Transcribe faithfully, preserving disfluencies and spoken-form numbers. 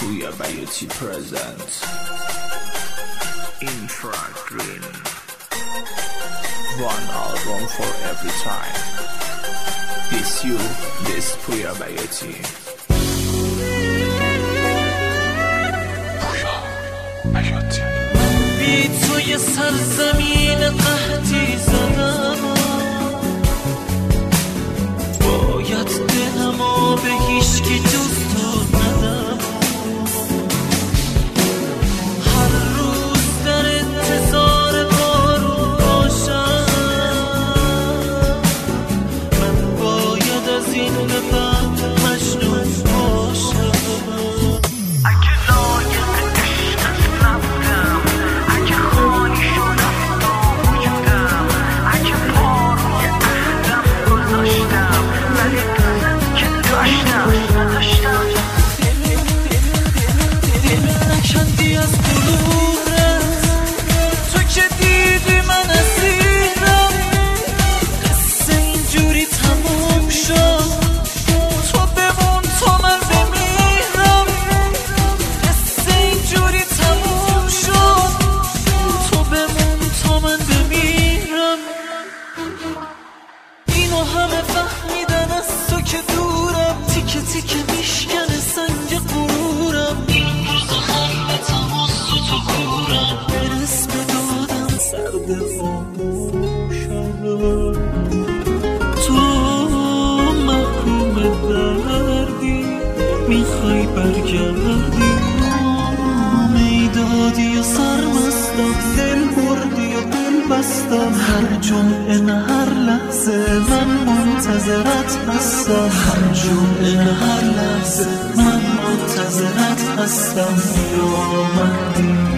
Puya Beauty presents Infra Green. One album for every time. This you, this Puya Beauty. Puya Beauty. بی توی سرزمین قحطی زدم، باید دلمو به هیچکی جز تو ندم. هر روز در انتظار بارون باشم، من باید از این به بعد مجنون باشم. اگه لایق عشقت نبودم، اگه خالی شدم با وجودم، اگه پا روی عهدم گذاشتم ولی دوست که داشتم نداشتم. دل نکندی از بلورت، تو که دیدی من اسیرم. قصه اینجوری تموم شد، تو بمون تا من بمیرم. قصه اینجوری تموم شد، تو بمون تا من بمیرم. اینو همه فهمیدن از تو که دورم، تیکه تیکه میشکنه سنگ غرورم. این روز همه تماس تو کورم، برس به دادم سرد خاموشم. تو محکوم دردی، میخوای برگردی، میدادی و سرمستم، دل بردی و دل بستم. هر جمعه نه هر لحظه من منتظرت هستم. هر جمعه نه هر لحظه من منتظرت هستم. یا من